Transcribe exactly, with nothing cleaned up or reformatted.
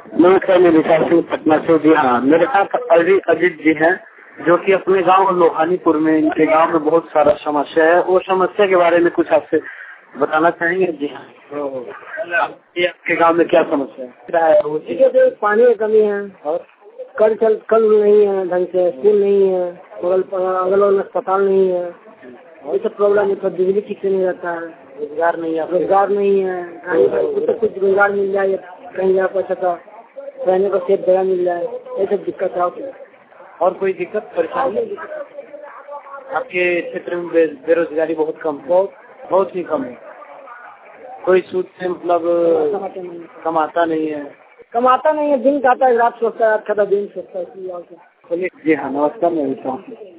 नमस्कार, मैं विशाल सिंह पटना से। जी हाँ, मेरे साथ अभी अजीत जी हैं जो कि अपने गांव लोहानीपुर में, इनके गांव में बहुत सारा समस्या है। वो समस्या के बारे में कुछ आपसे बताना चाहेंगे? जी हाँ, ये आपके गांव में क्या समस्या है? तो पानी की कमी है और कल चल कल नहीं है, ढंग से स्कूल नहीं है, अगल अगल वाले अस्पताल नहीं है, ये सब प्रॉब्लम है। बिजली ठीक से नहीं रहता है, रोजगार नहीं है, रोजगार नहीं है, तो कुछ रोजगार मिल जाए, कहीं जा पर अच्छा रहने का सेफ जगह मिल जाए, ये सब दिक्कत है। और कोई दिक्कत परेशानी? आपके क्षेत्र में बेरोजगारी बहुत कम, बहुत बहुत ही कम है। कोई सूद से मतलब कमाता नहीं है, कमाता नहीं है, दिन खाता है, रात सोचता है, अच्छा दिन सोचता है। जी हाँ, नमस्कार, मैं विशाल।